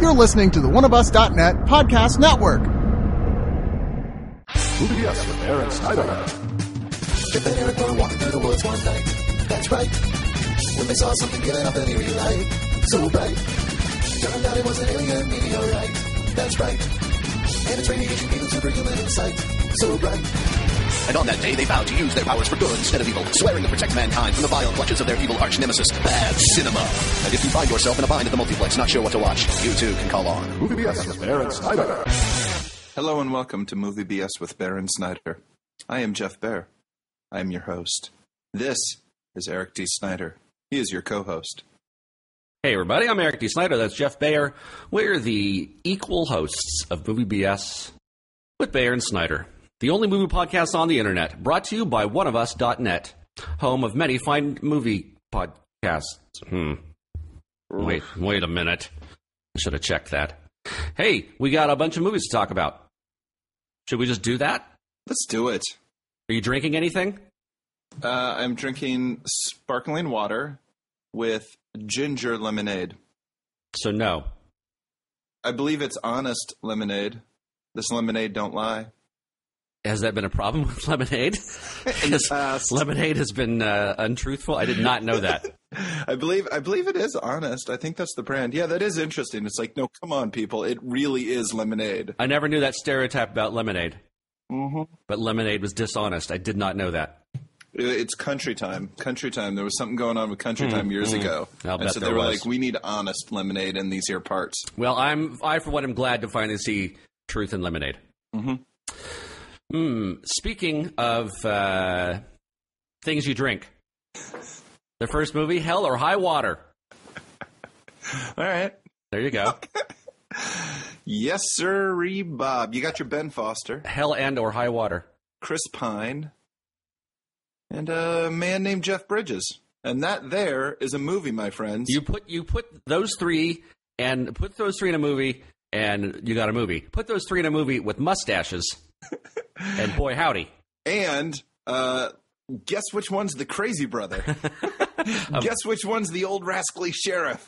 You're listening to the oneofus.net podcast network. BS with Aaron Snyder. Jeff and Eric were walking through the woods one night. That's right. When they saw something giving off an eerie light. So bright. Turned out it was an alien meteorite. That's right. And its radiation gave them superhuman insight. So bright. And on that day, they vowed to use their powers for good instead of evil, swearing to protect mankind from the vile clutches of their evil arch-nemesis, Bad Cinema. And if you find yourself in a bind at the multiplex, not sure what to watch, you too can call on Movie BS with Aaron Snyder. Hello and welcome to Movie BS with Baron Snyder. I am Jeff Bear. I am your host. This is Eric D. Snyder. He is your co-host. Hey everybody, I'm Eric D. Snyder. That's Jeff Bayer. We're the equal hosts of Movie BS with Bayer and Snyder. The only movie podcast on the internet, brought to you by oneofus.net, home of many fine movie podcasts. Wait a minute. I should have checked that. Hey, we got a bunch of movies to talk about. Should we just do that? Let's do it. Are you drinking anything? I'm drinking sparkling water with ginger lemonade. So no. I believe it's honest lemonade. This lemonade don't lie. Has that been a problem with lemonade? In the past. Lemonade has been untruthful? I did not know that. I believe it is honest. I think that's the brand. Yeah, that is interesting. It's like, no, come on, people. It really is lemonade. I never knew that stereotype about lemonade. Mm-hmm. But lemonade was dishonest. I did not know that. It's Country Time. Country Time. There was something going on with Country Time years ago. I'll bet so there they were was. like, we need honest lemonade in these here parts. Well, I for one am glad to finally see truth in lemonade. Mm-hmm. Speaking of things you drink, the first movie, Hell or High Water. All right. There you go. Yes, sirree, Bob. You got your Ben Foster, Hell and or High Water. Chris Pine, and a man named Jeff Bridges. And that there is a movie, my friends. You put those three in a movie, and you got a movie. Put those three in a movie with mustaches, and boy howdy. And guess which one's the crazy brother? Guess which one's the old rascally sheriff?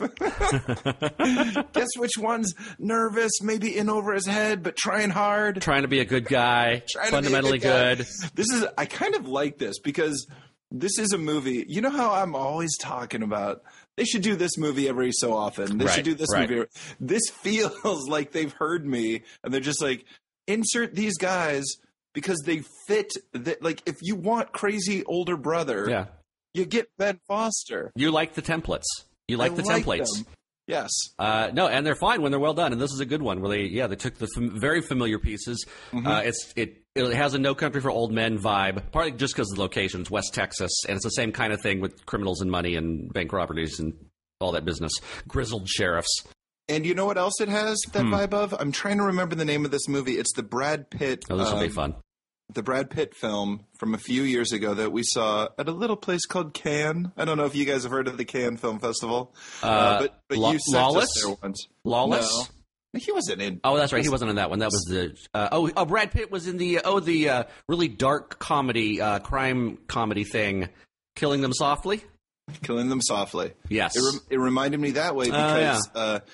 Guess which one's nervous, maybe in over his head, but trying hard? Trying to be a good guy, fundamentally good. I kind of like this because this is a movie. You know how I'm always talking about they should do this movie every so often. They should do this movie. This feels like they've heard me, and they're just like, insert these guys because they fit. Like, if you want crazy older brother, you get Ben Foster. You like the templates. You like the templates. Them. Yes. No, and they're fine when they're well done. And this is a good one where they took the very familiar pieces. Mm-hmm. It has a No Country for Old Men vibe, partly just because of the location. It's West Texas, and it's the same kind of thing with criminals and money and bank robberies and all that business. Grizzled sheriffs. And you know what else it has that vibe of? I'm trying to remember the name of this movie. It's the Brad Pitt. Oh, this will be fun. The Brad Pitt film from a few years ago that we saw at a little place called Cannes. I don't know if you guys have heard of the Cannes Film Festival, but you sent Lawless? us there once. Lawless? No, he wasn't in. Oh, that's right. He wasn't in that one. That was the. Brad Pitt was in the really dark comedy, crime comedy thing, Killing Them Softly. Killing Them Softly. Yes. It reminded me that way because,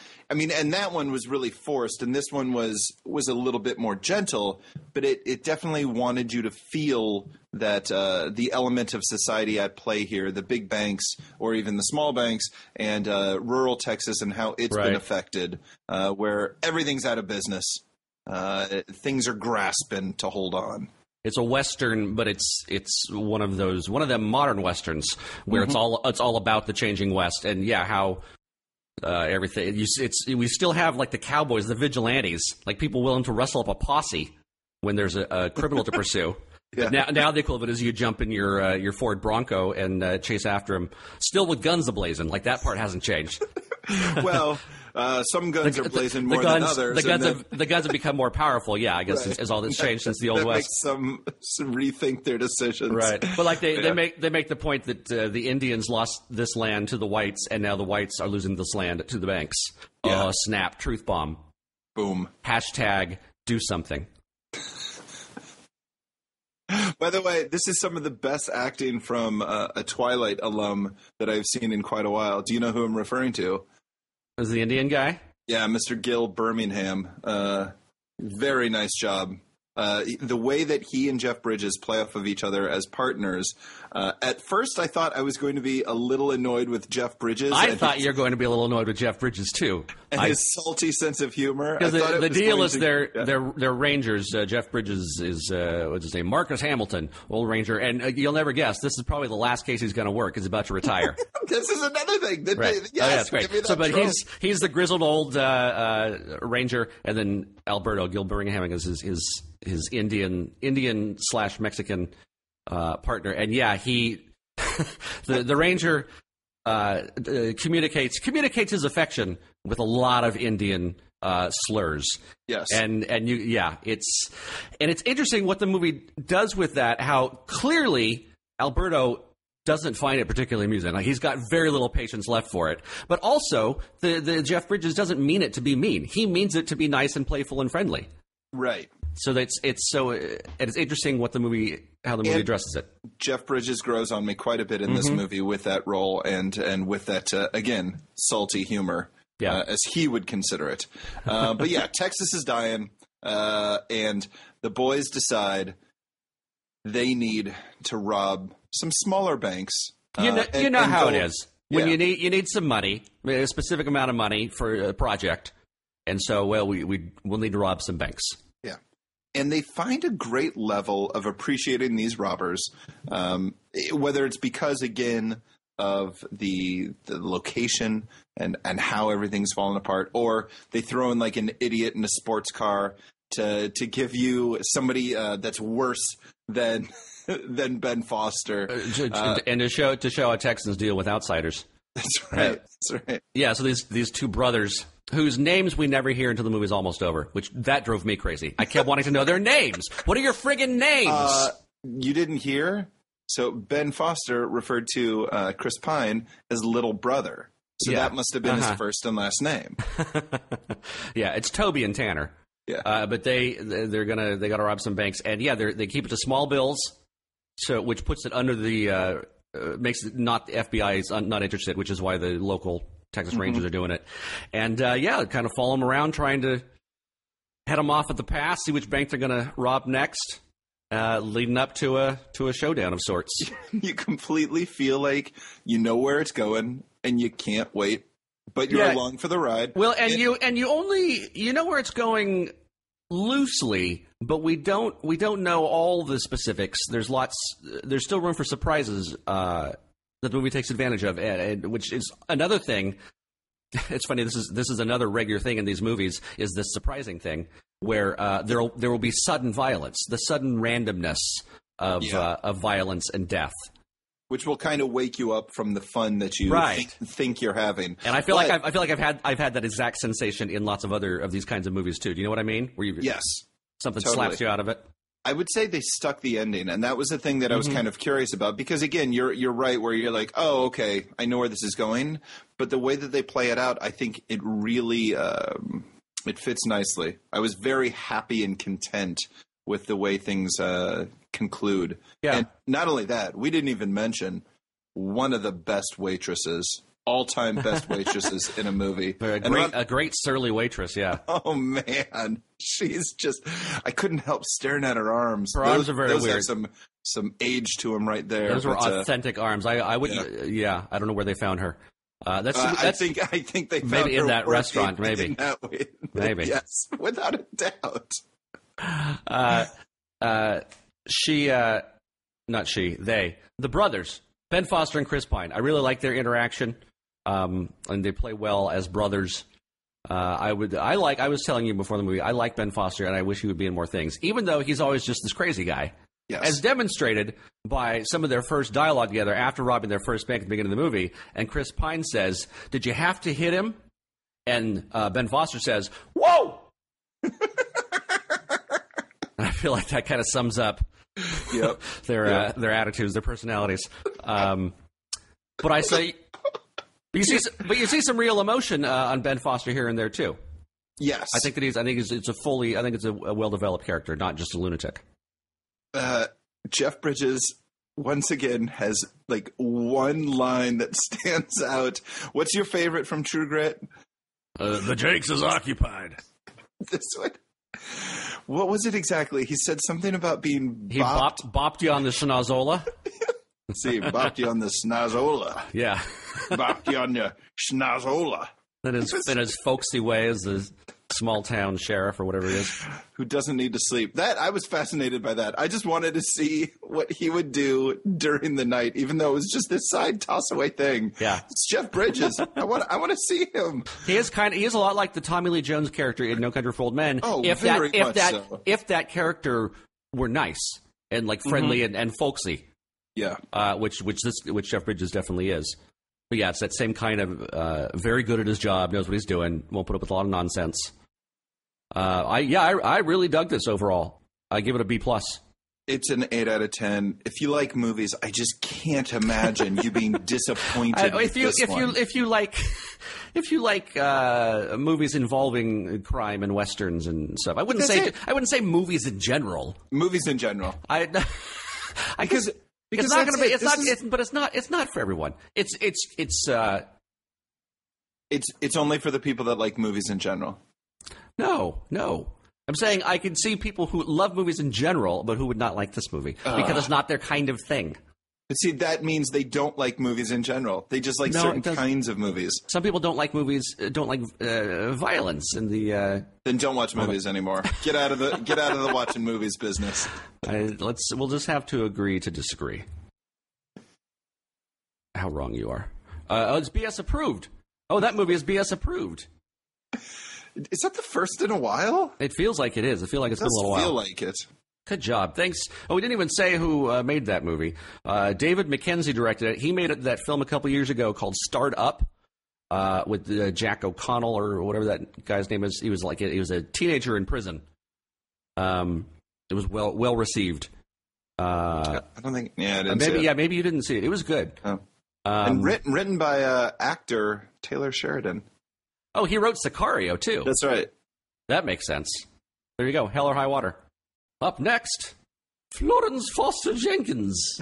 and that one was really forced, and this one was a little bit more gentle, but it definitely wanted you to feel that the element of society at play here, the big banks or even the small banks, and rural Texas and how it's been affected, where everything's out of business. Things are grasping to hold on. It's a Western, but it's one of them modern Westerns where it's all about the changing West and how everything. We still have like the cowboys, the vigilantes, like people willing to wrestle up a posse when there's a criminal to pursue. Yeah. Now the equivalent is you jump in your Ford Bronco and chase after him, still with guns ablazing. Like that part hasn't changed. Well, some guns are blazing more than others. The guns have become more powerful. Yeah, I guess is all that's changed since the Old West. Makes some rethink their decisions, right? But like they make the point that the Indians lost this land to the whites, and now the whites are losing this land to the banks. Yeah. Oh, snap! Truth bomb. Boom. Hashtag do something. By the way, this is some of the best acting from a Twilight alum that I've seen in quite a while. Do you know who I'm referring to? Is the Indian guy? Yeah, Mr. Gil Birmingham. Very nice job. The way that he and Jeff Bridges play off of each other as partners. At first, I thought I was going to be a little annoyed with Jeff Bridges. I thought you were going to be a little annoyed with Jeff Bridges too. And his salty sense of humor. Because the deal is they're Rangers. Jeff Bridges is what's his name? Marcus Hamilton, old Ranger, and you'll never guess. This is probably the last case he's going to work. He's about to retire. This is another thing. Right. Yes, that's great. So, but he's the grizzled old Ranger, and then Alberto Gil Birmingham is his Indian/Mexican partner, and yeah, he the Ranger communicates his affection with a lot of Indian slurs. Yes, it's interesting what the movie does with that. How clearly Alberto doesn't find it particularly amusing. Like, he's got very little patience left for it. But also, the Jeff Bridges doesn't mean it to be mean. He means it to be nice and playful and friendly. Right. So it's interesting what how the movie addresses it. Jeff Bridges grows on me quite a bit in this movie with that role and with that again salty humor, as he would consider it. But yeah, Texas is dying, and the boys decide they need to rob some smaller banks. You know how it is when you need some money, a specific amount of money for a project, and so we'll need to rob some banks. Yeah. And they find a great level of appreciating these robbers, whether it's because, again, of the location and how everything's fallen apart, or they throw in like an idiot in a sports car to give you somebody that's worse than Ben Foster, and to show how Texans deal with outsiders. That's right. That's right. Yeah. So these two brothers, whose names we never hear until the movie's almost over, which that drove me crazy. I kept wanting to know their names. What are your friggin' names? You didn't hear? So Ben Foster referred to Chris Pine as little brother. So that must have been his first and last name. Yeah, it's Toby and Tanner. Yeah. But they gotta rob some banks, and they keep it to small bills, so which puts it under the makes it not the FBI is not interested, which is why the local Texas Rangers are doing it, and kind of follow them around, trying to head them off at the pass, see which bank they're going to rob next, leading up to a showdown of sorts. You completely feel like you know where it's going, and you can't wait, but you're along for the ride. Well, and you only know where it's going loosely, but we don't know all the specifics. There's still room for surprises that the movie takes advantage of, and which is another thing. It's funny. This is another regular thing in these movies, is this surprising thing where there will be sudden violence, the sudden randomness of violence and death, which will kind of wake you up from the fun that you think you're having. And I feel like I've had that exact sensation in lots of other of these kinds of movies too. Do you know what I mean? Where something slaps you out of it. I would say they stuck the ending, and that was the thing that I was kind of curious about, because again, you're right, where you're like, oh, okay, I know where this is going, but the way that they play it out, I think it really it fits nicely. I was very happy and content with the way things conclude. Yeah. And not only that, we didn't even mention one of the best waitresses, all-time best waitresses in a movie. A great surly waitress, yeah. Oh, man. She's just – I couldn't help staring at her arms. Her arms are very weird. Have some age to them right there. Those were authentic arms. I wouldn't – I don't know where they found her. I think they found maybe her in that restaurant, maybe. In that way. Maybe. Yes, without a doubt. The brothers, Ben Foster and Chris Pine. I really like their interaction, and they play well as brothers. I was telling you before the movie, I like Ben Foster, and I wish he would be in more things, even though he's always just this crazy guy. Yes. As demonstrated by some of their first dialogue together after robbing their first bank at the beginning of the movie. And Chris Pine says, "Did you have to hit him?" And Ben Foster says, "Whoa!" I feel like that kind of sums up their attitudes, their personalities. But I say, you see some real emotion on Ben Foster here and there too. Yes, I think it's a well-developed character, not just a lunatic. Jeff Bridges once again has like one line that stands out. What's your favorite from True Grit? The Jakes is occupied. This one. What was it exactly? He said something about being He bopped you on the schnozola. See, bopped you on the schnozola. Yeah. Bopped you on your schnozola. In his folksy way as the small town sheriff or whatever he is. Who doesn't need to sleep. I was fascinated by that. I just wanted to see what he would do during the night, even though it was just this side toss away thing. Yeah. It's Jeff Bridges. I want to see him. He is a lot like the Tommy Lee Jones character in No Country for Old Men. Oh, if that character were nice and like friendly and folksy. Yeah. Which Jeff Bridges definitely is. But yeah, it's that same kind of very good at his job, knows what he's doing, won't put up with a lot of nonsense. I really dug this overall. I give it a B+. It's an 8 out of 10. If you like movies, I just can't imagine you being disappointed with this one. If you like movies involving crime and westerns and stuff, I wouldn't say movies in general. Movies in general. Because it's not going to be. It's not for everyone. It's only for the people that like movies in general. No. I'm saying I can see people who love movies in general, but who would not like this movie because it's not their kind of thing. But see, that means they don't like movies in general. They just like certain kinds of movies. Some people don't like movies, don't like violence and the. Then don't watch movies anymore. Get out of the watching movies business. We'll just have to agree to disagree. How wrong you are. It's BS approved. Oh, that movie is BS approved. Is that the first in a while? It feels like it is. I feel like it's been a little while. Feel like it. Good job. Thanks. Oh, we didn't even say who made that movie. David Mackenzie directed it. He made that film a couple years ago called Start Up with Jack O'Connell or whatever that guy's name is. He was a teenager in prison. It was well received. I don't think. Yeah, I didn't see it. Maybe you didn't see it. It was good. Oh. And written by actor Taylor Sheridan. Oh, he wrote Sicario too. That's right. That makes sense. There you go. Hell or High Water. Up next, Florence Foster Jenkins.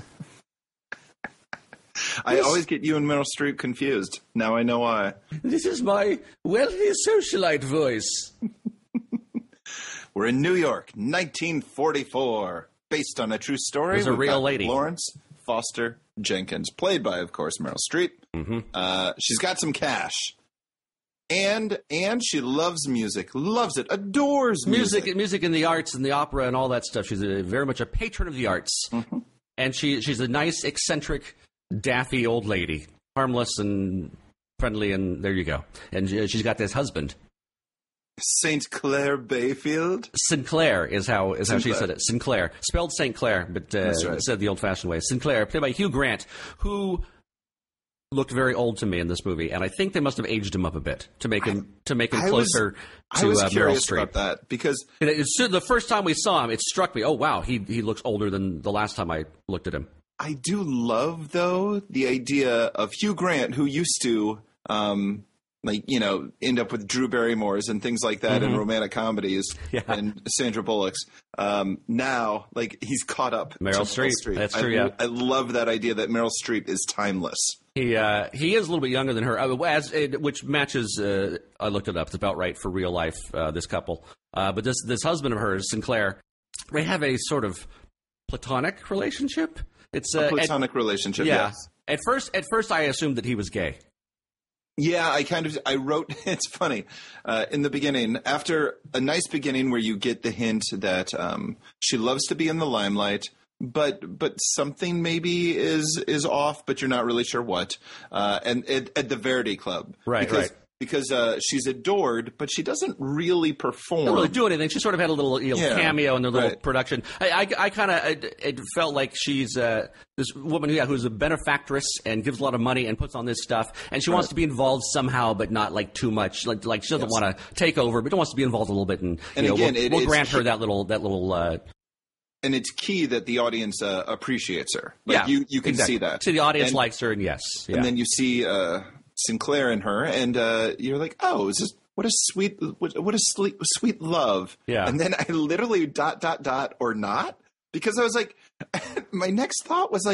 I always get you and Meryl Streep confused. Now I know why. This is my wealthy socialite voice. We're in New York, 1944, based on a true story. There's a real lady. Florence Foster Jenkins, played by, of course, Meryl Streep. Mm-hmm. She's got some cash. And she loves music, loves it, adores music and the arts and the opera and all that stuff. She's very much a patron of the arts, and she's a nice, eccentric, daffy old lady, harmless and friendly, and there you go. And she's got this husband, St. Clair Bayfield. Sinclair is how she said it. Sinclair, spelled St. Clair, but right. Said the old-fashioned way. Sinclair, played by Hugh Grant, who looked very old to me in this movie, and I think they must have aged him up a bit to make him closer to I was curious Meryl Streep. About that because the first time we saw him, it struck me. Oh wow, he looks older than the last time I looked at him. I do love though the idea of Hugh Grant, who used to end up with Drew Barrymores and things like that in romantic comedies and Sandra Bullock's. Now, he's caught up. Meryl Streep. That's true. I love that idea that Meryl Streep is timeless. He is a little bit younger than her, which matches. I looked it up; it's about right for real life. This couple, but this husband of hers, Sinclair, they have a sort of platonic relationship. It's a platonic relationship. Yeah. Yes. At first, I assumed that he was gay. Yeah, I wrote. It's funny in the beginning, after a nice beginning where you get the hint that she loves to be in the limelight. But something maybe is off, but you're not really sure what. And at the Verity Club, right? Because she's adored, but she doesn't really perform. Doesn't really do anything. She sort of had a little cameo in their little production. I kind of it felt like she's this woman who's a benefactress and gives a lot of money and puts on this stuff, and she wants to be involved somehow, but not too much. Like she doesn't want to take over, but wants to be involved a little bit. And again, we'll grant her that little. And it's key that the audience appreciates her. You can see that. So the audience likes her, and yes. Yeah. And then you see Sinclair in her, and you're like, oh, is this what a sweet love. Yeah. And then I literally ... or not, because I was like, my next thought was like,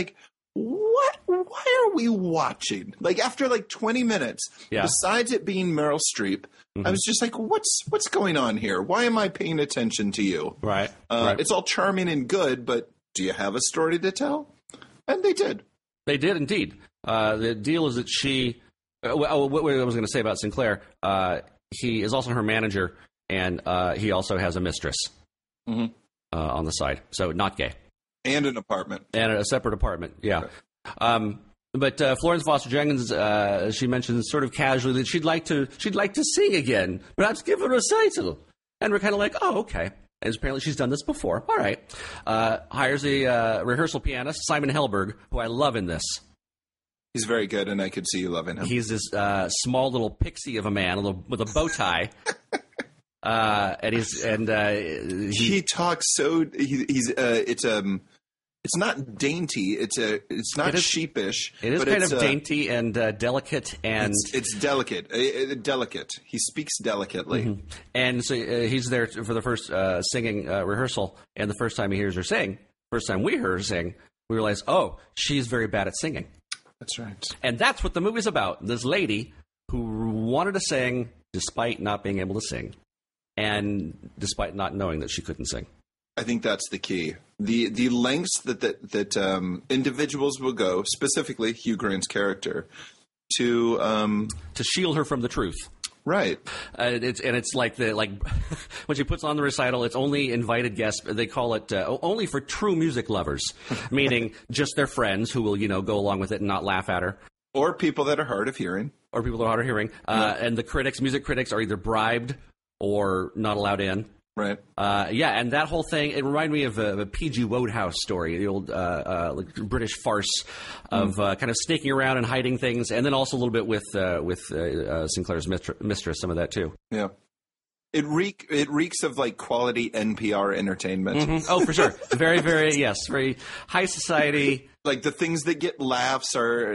why are we watching? Like, after like 20 minutes, besides it being Meryl Streep, I was just like, what's going on here? Why am I paying attention to you? Right. It's all charming and good, but do you have a story to tell? And they did. They did indeed. The deal is that she. What I was going to say about Sinclair, he is also her manager, and he also has a mistress on the side, so not gay. And an apartment. And a separate apartment, yeah. Right. But Florence Foster Jenkins, she mentions sort of casually that she'd like to sing again, perhaps give a recital. And we're kind of like, oh, okay. And apparently she's done this before. All right. Hires a rehearsal pianist, Simon Helberg, who I love in this. He's very good, and I could see you loving him. He's this small little pixie of a man with a bow tie. He talks so it's not dainty. It's not sheepish. It is kind of dainty and delicate, and it's delicate. Delicate. He speaks delicately, and so he's there for the first singing rehearsal. And the first time he hears her sing, first time we heard her sing, we realized, oh, she's very bad at singing. That's right. And that's what the movie's about. This lady who wanted to sing despite not being able to sing. And despite not knowing that she couldn't sing. I think that's the key. The lengths that individuals will go, specifically Hugh Grant's character, to shield her from the truth. Right. It's like when she puts on the recital, it's only invited guests. They call it only for true music lovers, meaning just their friends who will go along with it and not laugh at her. Or people that are hard of hearing. And the music critics are either bribed or not allowed in. Right. And that whole thing, it reminded me of a P.G. Wodehouse story, the old British farce of kind of sneaking around and hiding things, and then also a little bit with Sinclair's mistress, some of that too. Yeah. It reeks of like quality NPR entertainment. Oh, for sure. Very, very, yes, very high society. Like the things that get laughs are,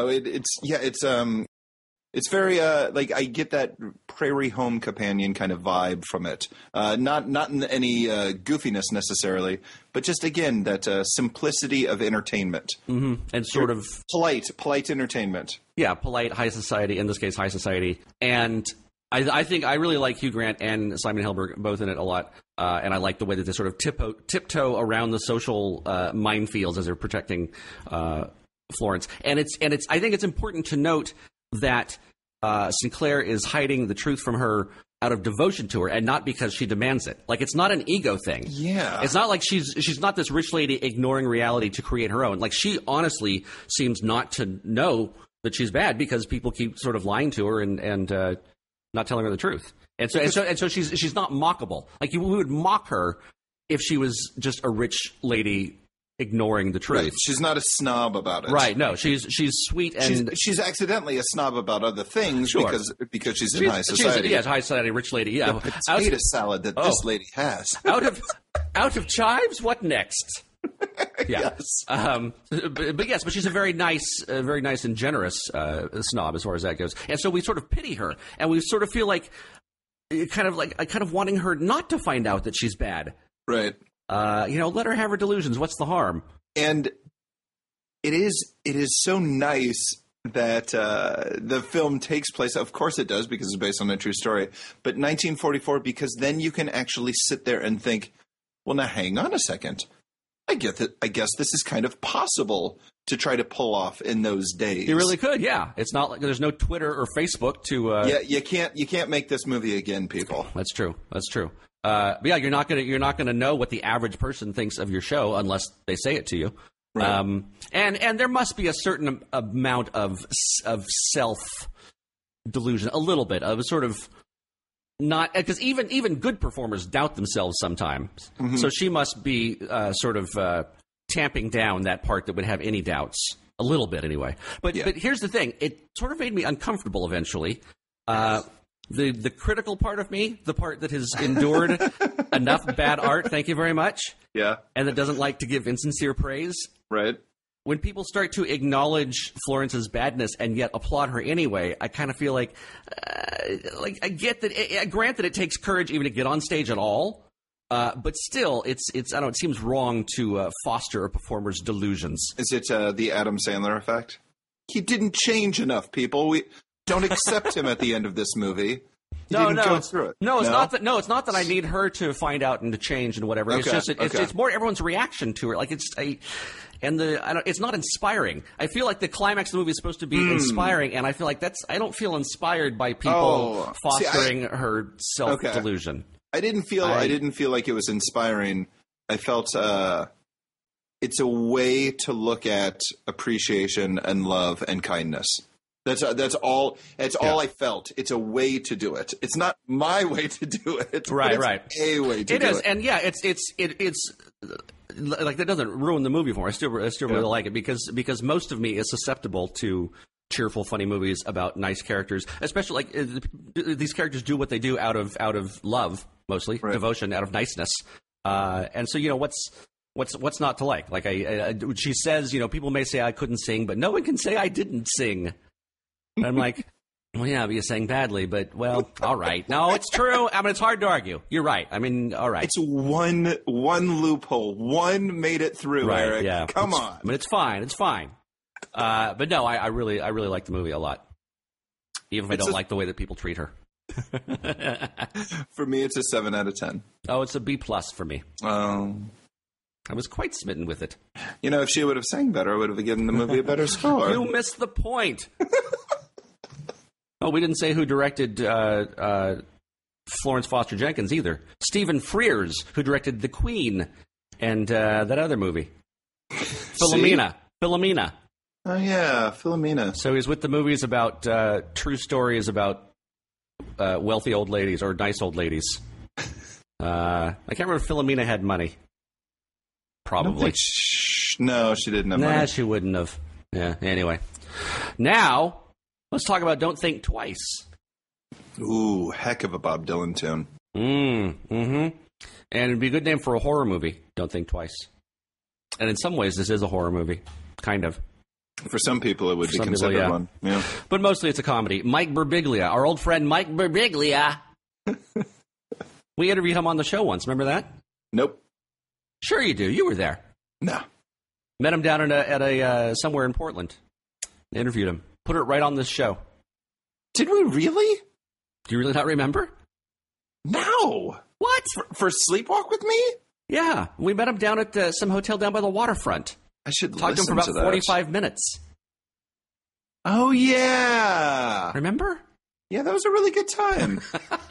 it's very like I get that Prairie Home Companion kind of vibe from it. Not in any goofiness necessarily, but just again that simplicity of entertainment and sort of polite entertainment. Yeah, polite high society. In this case, high society. And I think I really like Hugh Grant and Simon Helberg both in it a lot. And I like the way that they sort of tiptoe around the social minefields as they're protecting Florence. And I think it's important to note that Sinclair is hiding the truth from her out of devotion to her and not because she demands it. Like, it's not an ego thing. Yeah. It's not like she's not this rich lady ignoring reality to create her own. Like, she honestly seems not to know that she's bad because people keep sort of lying to her and not telling her the truth. And so she's not mockable. Like, we would mock her if she was just a rich lady ignoring the truth. Right. She's not a snob about it. Right. No, she's sweet and she's accidentally a snob about other things sure. because she's in high society. She's high society, rich lady. Yeah. The potato salad that this lady has. out of chives. What next? Yeah. Yes. But she's a very nice and generous snob as far as that goes. And so we sort of pity her, and we sort of feel like kind of wanting her not to find out that she's bad. Right. Let her have her delusions. What's the harm? And it is so nice that the film takes place. Of course it does, because it's based on a true story. But 1944, because then you can actually sit there and think, well, now hang on a second. I guess this is kind of possible to try to pull off in those days. You really could, yeah. It's not like there's no Twitter or Facebook to. Yeah, you can't make this movie again, people. That's true. But yeah, you're not gonna know what the average person thinks of your show unless they say it to you. Right. And there must be a certain amount of self delusion, a little bit of sort of not, because even good performers doubt themselves sometimes. Mm-hmm. So she must be sort of tamping down that part that would have any doubts, a little bit anyway. But here's the thing: it sort of made me uncomfortable eventually. The critical part of me, the part that has endured enough bad art, thank you very much. Yeah. And that doesn't like to give insincere praise. Right. When people start to acknowledge Florence's badness and yet applaud her anyway, I kind of feel like I get that. I grant that it takes courage even to get on stage at all. But still, it's I don't know, it seems wrong to foster a performer's delusions. Is it the Adam Sandler effect? He didn't change enough, people. We don't accept him at the end of this movie. He didn't go through it. No, it's not that. No, it's not that I need her to find out and to change and whatever. It's just it's more everyone's reaction to her. Like it's not inspiring. I feel like the climax of the movie is supposed to be inspiring, and I feel like I don't feel inspired by people fostering her self-delusion. I didn't feel like it was inspiring. I felt it's a way to look at appreciation and love and kindness. That's all. That's all I felt. It's a way to do it. It's not my way to do it. Right. A way to do it. It is, and yeah, it's like that doesn't ruin the movie for me. I still really like it because most of me is susceptible to cheerful, funny movies about nice characters, especially like these characters do what they do out of love, mostly devotion, out of niceness, and so what's not to like? Like she says, people may say I couldn't sing, but no one can say I didn't sing. And I'm like, well, yeah, but you sang badly, but, well, all right. No, it's true. I mean, it's hard to argue. You're right. I mean, all right. It's one loophole. One made it through, right, Eric. Yeah. Come on. I mean, it's fine. It's fine. But no, I really like the movie a lot, even if I don't like the way that people treat her. For me, it's a 7 out of 10. Oh, it's a B+ for me. Oh. I was quite smitten with it. If she would have sang better, I would have given the movie a better score. You missed the point. Oh, we didn't say who directed Florence Foster Jenkins either. Stephen Frears, who directed The Queen and that other movie. Philomena. Oh, yeah, Philomena. So he's with the movies about true stories about wealthy old ladies or nice old ladies. I can't remember if Philomena had money. Probably. No, she didn't have money. Nah, she wouldn't have. Yeah, anyway. Now, let's talk about Don't Think Twice. Ooh, heck of a Bob Dylan tune. And it'd be a good name for a horror movie, Don't Think Twice. And in some ways, this is a horror movie. Kind of. For some people, it would be considered one. Yeah. But mostly it's a comedy. Mike Birbiglia, our old friend Mike Birbiglia. We interviewed him on the show once. Remember that? Nope. Sure you do. You were there. No. Met him down at a somewhere in Portland. Interviewed him. Put it right on this show. Did we really? Do you really not remember? No. What? For Sleepwalk with Me? Yeah. We met him down at some hotel down by the waterfront. I should talk to him for about 45 minutes. Oh, yeah. Remember? Yeah, that was a really good time.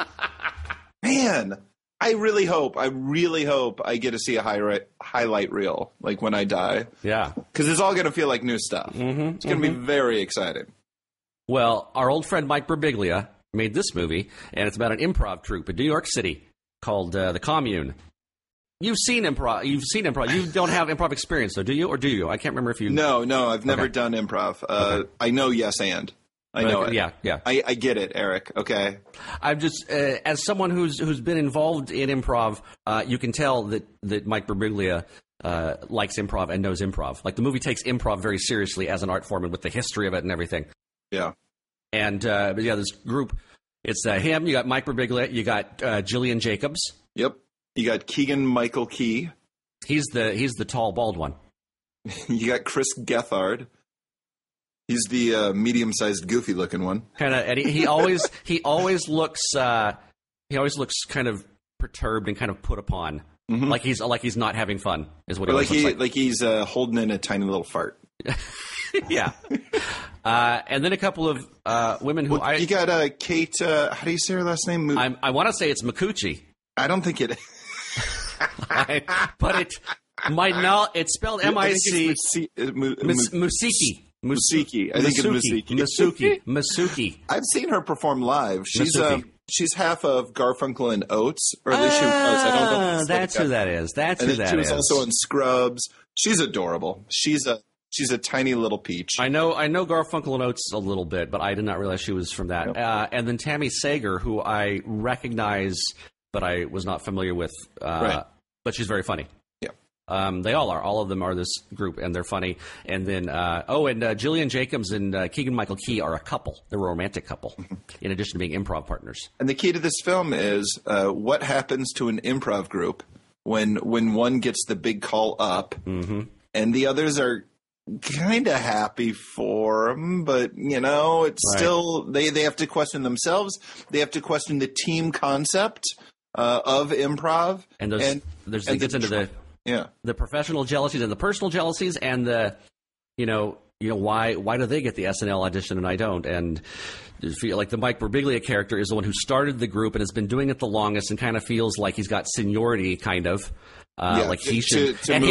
Man. I really hope I get to see a highlight reel, like when I die. Yeah. Because it's all going to feel like new stuff. It's going to be very exciting. Well, our old friend Mike Birbiglia made this movie, and it's about an improv troupe in New York City called The Commune. You've seen improv. You don't have improv experience, though, do you? Or do you? I can't remember if you... No, I've never done improv. I know yes and. I know it. Yeah. I get it, Eric. Okay. I'm just as someone who's been involved in improv, you can tell that Mike Birbiglia likes improv and knows improv. Like the movie takes improv very seriously as an art form and with the history of it and everything. Yeah. And but yeah, this group, it's him. You got Mike Birbiglia. You got Jillian Jacobs. Yep. You got Keegan-Michael Key. He's the tall bald one. You got Chris Gethard. He's the medium-sized, goofy-looking one. Kind of, and he always looks kind of perturbed and kind of put upon, like he's not having fun. Is what he looks like. Like he's holding in a tiny little fart. Yeah. And then a couple of women who you got Kate. How do you say her last name? I want to say it's Micucci. I don't think it. But it might not. It's spelled M-I-C. Musiki. I think it's Masuki. I've seen her perform live. She's half of Garfunkel and Oates, or at least she was. I don't know. That's who that is. She was also on Scrubs. She's adorable. She's a tiny little peach. I know Garfunkel and Oates a little bit, but I did not realize she was from that. Yep. And then Tammy Sager, who I recognize, but I was not familiar with. Right. But she's very funny. Yeah. They all are. All of them are this group, and they're funny. And then, Gillian Jacobs and Keegan-Michael Key are a couple. They're a romantic couple, in addition to being improv partners. And the key to this film is what happens to an improv group when one gets the big call up, and the others are kind of happy for them, but it's still they have to question themselves. They have to question the team concept of improv, and it gets into the professional jealousies and the personal jealousies, and the why do they get the SNL audition and I don't? And feel like the Mike Birbiglia character is the one who started the group and has been doing it the longest, and kind of feels like he's got seniority, kind of. Like he should, and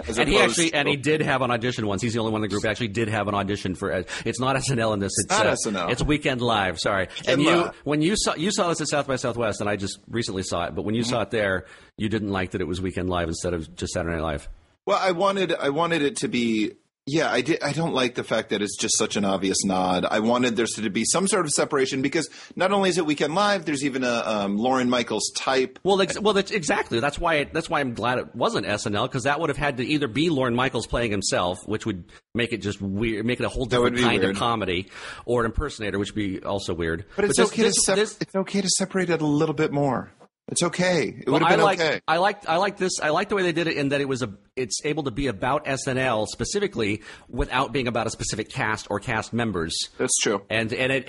he did have an audition once. He's the only one in the group actually did have an audition for. It's not SNL in this. It's not SNL. It's Weekend Live. Sorry. And when you saw this at South by Southwest, and I just recently saw it, but when you saw it there, you didn't like that it was Weekend Live instead of just Saturday Night Live. Well, I wanted it to be. Yeah, I did. I don't like the fact that it's just such an obvious nod. I wanted there to be some sort of separation, because not only is it Weekend Live, there's even a Lorne Michaels type. Well, that's exactly. That's why I'm glad it wasn't SNL, because that would have had to either be Lorne Michaels playing himself, which would make it just weird, make it a whole different kind of comedy, or an impersonator, which would be also weird. But it's okay to separate it a little bit more. It's okay. It would have been okay. I like this. I like the way they did it, in that it's able to be about SNL specifically without being about a specific cast or cast members. That's true. And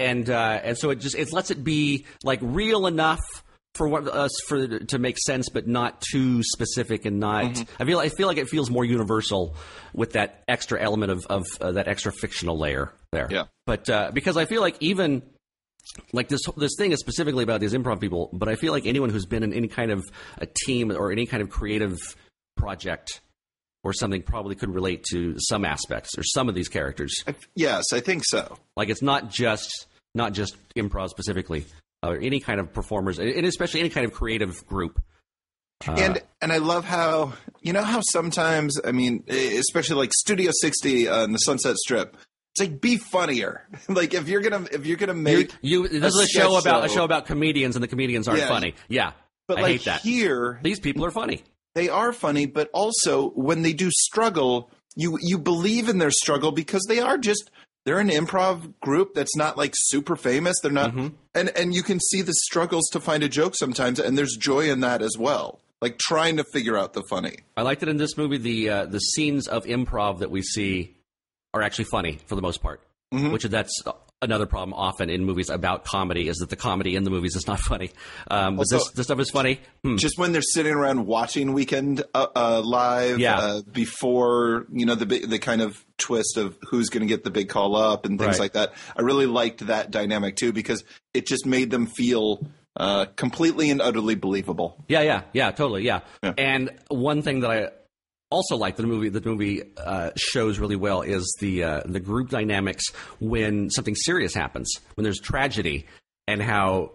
so it lets it be like real enough for us to make sense, but not too specific and not. I feel like it feels more universal with that extra element of that extra fictional layer there. Yeah. But because I feel like even. Like this thing is specifically about these improv people, but I feel like anyone who's been in any kind of a team or any kind of creative project or something probably could relate to some aspects or some of these characters. Yes, I think so. Like it's not just improv specifically, or any kind of performers, and especially any kind of creative group. And I love how sometimes, I mean, especially like Studio 60 on the Sunset Strip. It's like, be funnier. Like if you're gonna make this is a show about comedians, and the comedians aren't funny. Yeah, but I hate that. Here, these people are funny. They are funny, but also when they do struggle, you believe in their struggle, because they're an improv group that's not like super famous. They're not, and you can see the struggles to find a joke sometimes, and there's joy in that as well. Like trying to figure out the funny. I liked it in this movie. The scenes of improv that we see are actually funny for the most part, which that's another problem often in movies about comedy, is that the comedy in the movies is not funny. But also, this stuff is funny. Just when they're sitting around watching Weekend Live before, the kind of twist of who's going to get the big call up and things like that. I really liked that dynamic too, because it just made them feel completely and utterly believable. Yeah, totally, yeah. And one thing that I also like the movie shows really well is the group dynamics when something serious happens, when there's tragedy, and how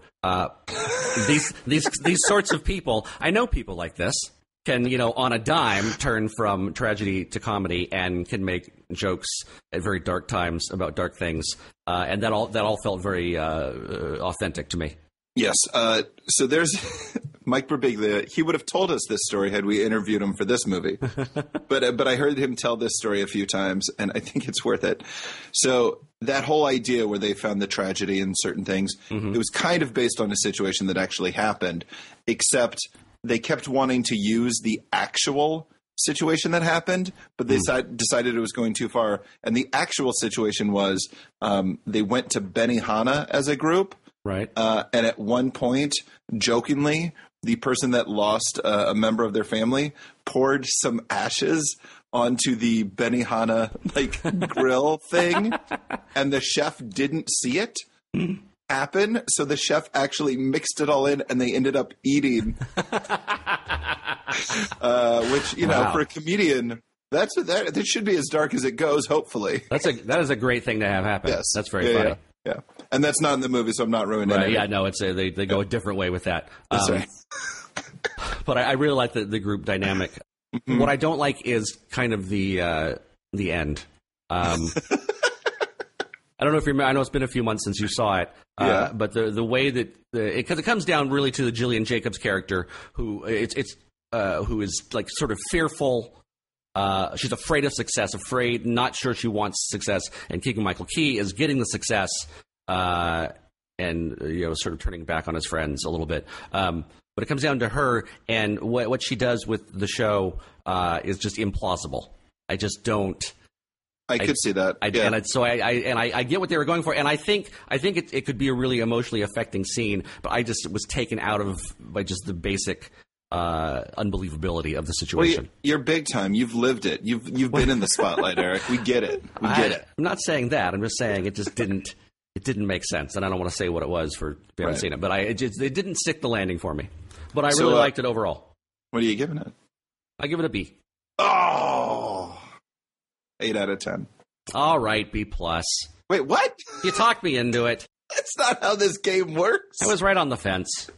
these sorts of people, I know people like this, can on a dime turn from tragedy to comedy and can make jokes at very dark times about dark things, and that all felt very authentic to me. Yes. So there's Mike Birbiglia. He would have told us this story had we interviewed him for this movie. But I heard him tell this story a few times, and I think it's worth it. So that whole idea where they found the tragedy in certain things, it was kind of based on a situation that actually happened, except they kept wanting to use the actual situation that happened, but they decided it was going too far. And the actual situation was they went to Benihana as a group. Right. And at one point, jokingly, the person that lost a member of their family poured some ashes onto the Benihana grill thing, and the chef didn't see it happen. So the chef actually mixed it all in, and they ended up eating. Which for a comedian, that should be as dark as it goes. Hopefully, that is a great thing to have happen. Yes, that's very funny. Yeah, and that's not in the movie, so I'm not ruining it. Yeah, no, it's they go a different way with that. That's right. But I really like the group dynamic. What I don't like is kind of the end. I don't know if you remember. I know it's been a few months since you saw it. But the way that because it comes down really to the Gillian Jacobs character, who who is like sort of fearful She's afraid of success, not sure she wants success, and Keegan-Michael Key is getting the success, and sort of turning back on his friends a little bit. But it comes down to her, and what she does with the show is just implausible. I just don't. I could see that. I get what they were going for, and I think it could be a really emotionally affecting scene. But I just was taken out of by just the basic unbelievability of the situation. Well, you're big time. You've lived it. You've been in the spotlight, Eric. We get it. We get it. I'm not saying that. I'm just saying it just didn't. It didn't make sense, and I don't want to say what it was for if you haven't seen it. But it didn't stick the landing for me. But I really liked it overall. What are you giving it? I give it a B. Oh, 8 out of 10. All right, B+. Wait, what? You talked me into it. That's not how this game works. I was right on the fence.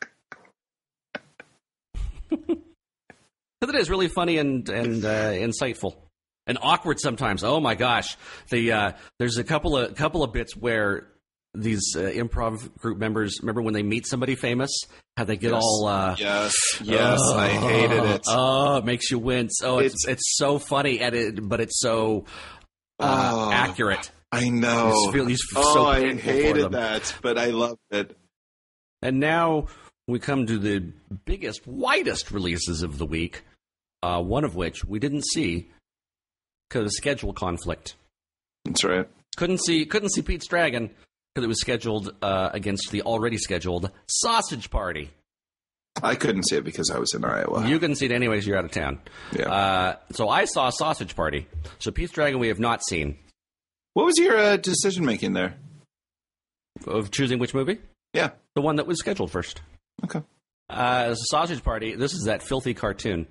But it is really funny and insightful. And awkward sometimes. Oh my gosh! There's a couple of bits where these improv group members, remember when they meet somebody famous, how they get all yes, I hated it. Oh, it makes you wince. Oh, it's so funny, but it's so accurate. I know. I hated that, but I loved it. And now we come to the biggest, widest releases of the week. One of which we didn't see. Because of schedule conflict. That's right. Couldn't see Pete's Dragon because it was scheduled against the already scheduled Sausage Party. I couldn't see it because I was in Iowa. You couldn't see it anyways. You're out of town. Yeah. So I saw Sausage Party. So Pete's Dragon we have not seen. What was your decision making there? Of choosing which movie? Yeah. The one that was scheduled first. Okay. Sausage Party. This is that filthy cartoon.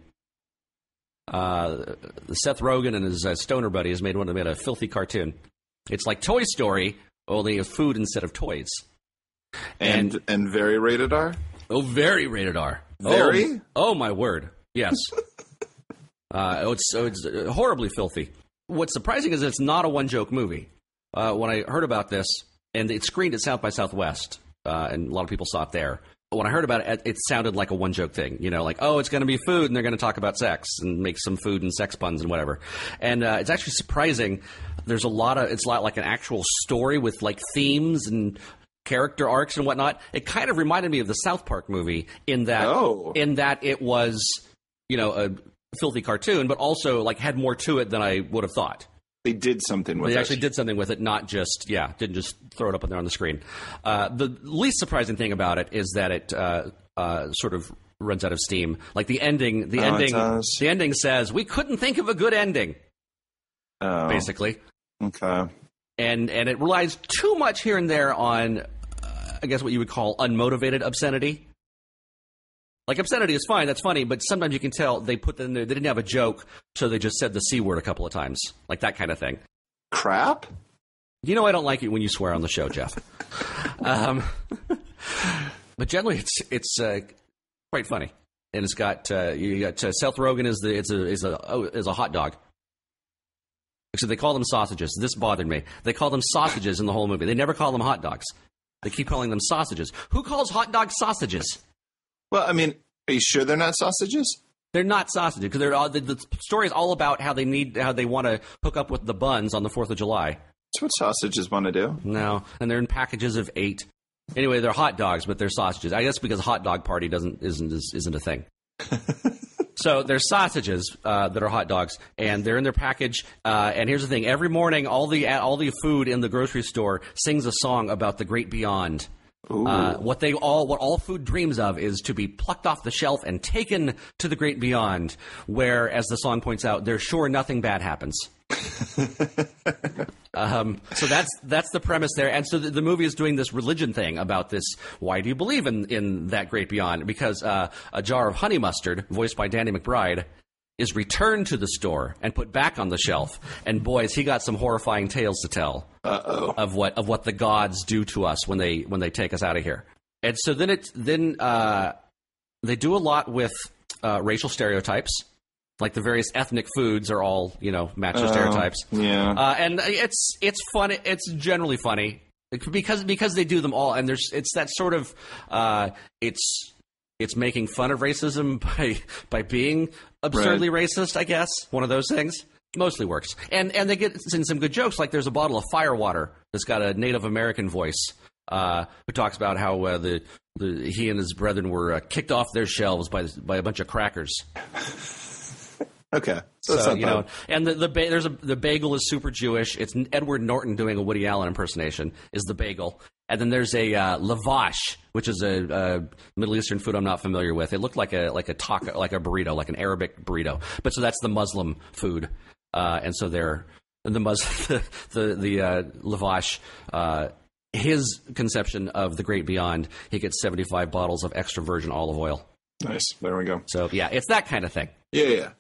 Seth Rogen and his stoner buddy has made a filthy cartoon. It's like Toy Story, only food instead of toys. And very rated R? Oh, very rated R. Very? Oh my word. Yes. It's horribly filthy. What's surprising is it's not a one-joke movie. When I heard about this, and it screened at South by Southwest, and a lot of people saw it there. When I heard about it, it sounded like a one-joke thing. Like, oh, it's going to be food, and they're going to talk about sex and make some food and sex puns and whatever. And it's actually surprising. It's a lot like an actual story with, like, themes and character arcs and whatnot. It kind of reminded me of the South Park movie in that it was, a filthy cartoon, but also, like, had more to it than I would have thought. They did something with it. They actually did something with it, not just, didn't just throw it up there on the screen. The least surprising thing about it is that it sort of runs out of steam. Like the ending says, we couldn't think of a good ending, basically. Okay. And it relies too much here and there on, I guess what you would call unmotivated obscenity. Like, obscenity is fine, that's funny, but sometimes you can tell they put that in there, they didn't have a joke, so they just said the C word a couple of times. Like that kind of thing. Crap? I don't like it when you swear on the show, Jeff. But generally, it's quite funny. And it's got, you got Seth Rogen is a hot dog. Except they call them sausages. This bothered me. They call them sausages in the whole movie. They never call them hot dogs. They keep calling them sausages. Who calls hot dogs sausages? Well, I mean, are you sure they're not sausages? They're not sausages because the story is all about how they want to hook up with the buns on the 4th of July. That's what sausages want to do. No, and they're in packages of 8. Anyway, they're hot dogs, but they're sausages. I guess because hot dog party isn't a thing. So they're sausages that are hot dogs, and they're in their package. And here's the thing: every morning, all the food in the grocery store sings a song about the great beyond. What all food dreams of is to be plucked off the shelf and taken to the great beyond, where, as the song points out, there's sure nothing bad happens. So that's the premise there. And so the movie is doing this religion thing about this. Why do you believe in that great beyond? Because a jar of honey mustard, voiced by Danny McBride, is returned to the store and put back on the shelf. And boys, he got some horrifying tales to tell of what the gods do to us when they take us out of here. And so then they do a lot with racial stereotypes. Like the various ethnic foods are all, match the stereotypes. Yeah. And it's funny. It's generally funny because they do them all. And it's that sort of, it's it's making fun of racism by being absurdly racist, I guess. One of those things. Mostly works. And they get in some good jokes, like there's a bottle of Firewater that's got a Native American voice who talks about how he and his brethren were kicked off their shelves by a bunch of crackers. Okay, so you know, and the bagel is super Jewish. It's Edward Norton doing a Woody Allen impersonation is the bagel, and then there's a lavash, which is a Middle Eastern food I'm not familiar with. It looked like a taco, like a burrito, like an Arabic burrito, but so that's the Muslim food, and so the lavash. His conception of the great beyond, he gets 75 bottles of extra virgin olive oil. Nice, there we go. So yeah, it's that kind of thing. Yeah.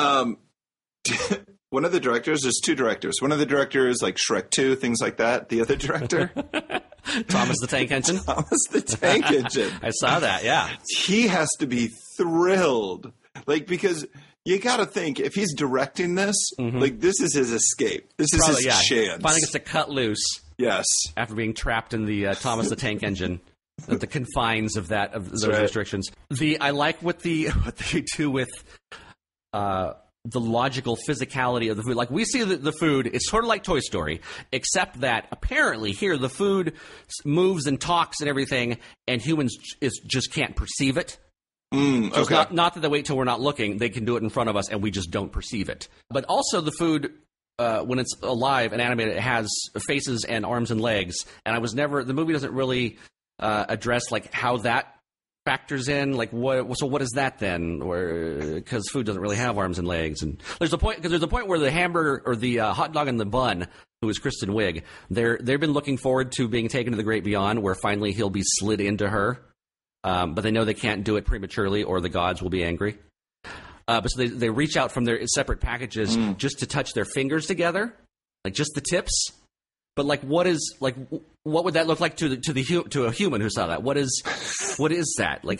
One of the directors, there's two directors. One of the directors, like Shrek 2, things like that. The other director, Thomas the Tank Engine. Thomas the Tank Engine. I saw that, yeah. He has to be thrilled. Like, because you got to think, if he's directing this, like, this is his escape. This is his chance. Finally gets to cut loose. Yes. After being trapped in the Thomas the Tank Engine. At the confines of those restrictions. I like what they do with the logical physicality of the food. Like, we see the food, it's sort of like Toy Story, except that apparently here the food moves and talks and everything, and humans just can't perceive it. So it's not that they wait till we're not looking. They can do it in front of us, and we just don't perceive it. But also the food, when it's alive and animated, it has faces and arms and legs. And the movie doesn't really address like how that factors in, like what is that then? Because food doesn't really have arms and legs, and there's a point where the hamburger or the hot dog and the bun, who is Kristen Wiig, they've been looking forward to being taken to the great beyond, where finally he'll be slid into her, but they know they can't do it prematurely or the gods will be angry. But so they reach out from their separate packages just to touch their fingers together, like just the tips. But like, what would that look like to a human who saw that? What is that? Like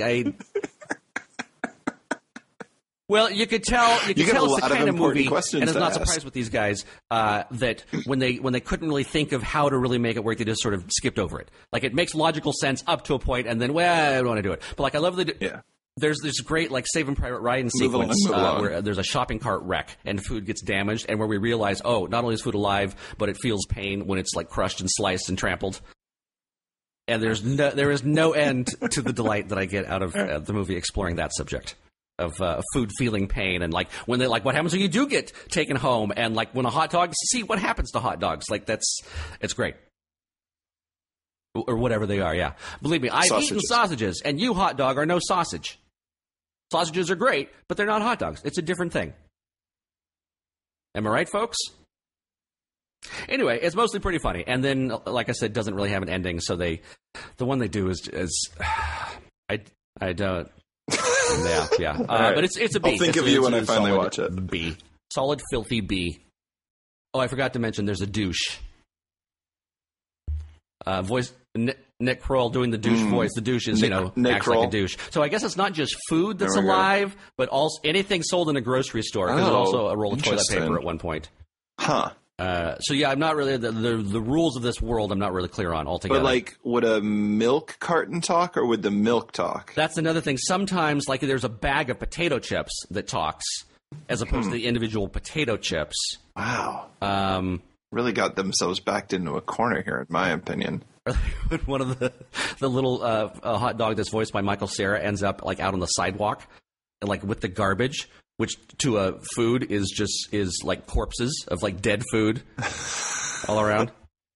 well, you could tell it's the kind of movie, and it's not surprised with these guys that when they couldn't really think of how to really make it work, they just sort of skipped over it. Like, it makes logical sense up to a point, and then I don't want to do it. But like, I love There's this great, like, Saving Private Ryan sequence where there's a shopping cart wreck and food gets damaged, and where we realize, not only is food alive, but it feels pain when it's like crushed and sliced and trampled. And there is no end to the delight that I get out of the movie exploring that subject of food feeling pain, and like when they what happens when you do get taken home, and like when a hot dog, see what happens to hot dogs. Like it's great. Or whatever they are, yeah. Believe me, I've eaten sausages, and you, hot dog, are no sausage. Sausages are great, but they're not hot dogs. It's a different thing. Am I right, folks? Anyway, it's mostly pretty funny. And then, like I said, doesn't really have an ending, so the one they do is I don't. Yeah. Right. But it's a B. I'll think of you when I finally watch it. B. Solid, filthy B. Oh, I forgot to mention there's a douche. Voice Nick Kroll doing the douche voice. The douche is, Nick acts Kroll. like a douche. So I guess it's not just food that's alive, but also anything sold in a grocery store. Because there's also a roll of toilet paper at one point. Huh. So yeah, I'm not really the rules of this world. I'm not really clear on altogether. But like, would a milk carton talk, or would the milk talk? That's another thing. Sometimes, like, there's a bag of potato chips that talks, as opposed to the individual potato chips. Wow. Really got themselves backed into a corner here, in my opinion. One of the little hot dog that's voiced by Michael Cera ends up like out on the sidewalk, like with the garbage, which to a food is like corpses of like dead food all around.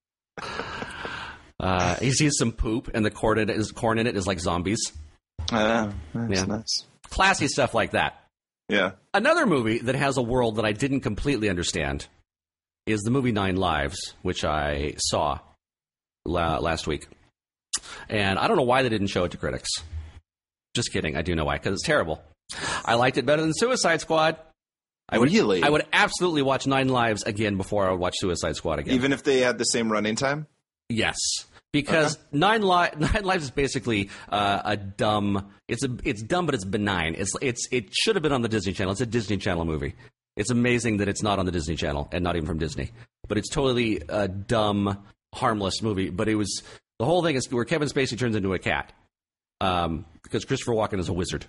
He sees some poop, and the corn in it is like zombies. Nice. Classy stuff like that. Yeah. Another movie that has a world that I didn't completely understand is the movie 9 Lives, which I saw last week. And I don't know why they didn't show it to critics. Just kidding. I do know why, because it's terrible. I liked it better than Suicide Squad. I would absolutely watch 9 Lives again before I would watch Suicide Squad again. Even if they had the same running time? Yes. Because 9 Lives is basically a dumb... It's dumb, but it's benign. It should have been on the Disney Channel. It's a Disney Channel movie. It's amazing that it's not on the Disney Channel, and not even from Disney. But it's totally a dumb, harmless movie. But the whole thing is where Kevin Spacey turns into a cat. because Christopher Walken is a wizard.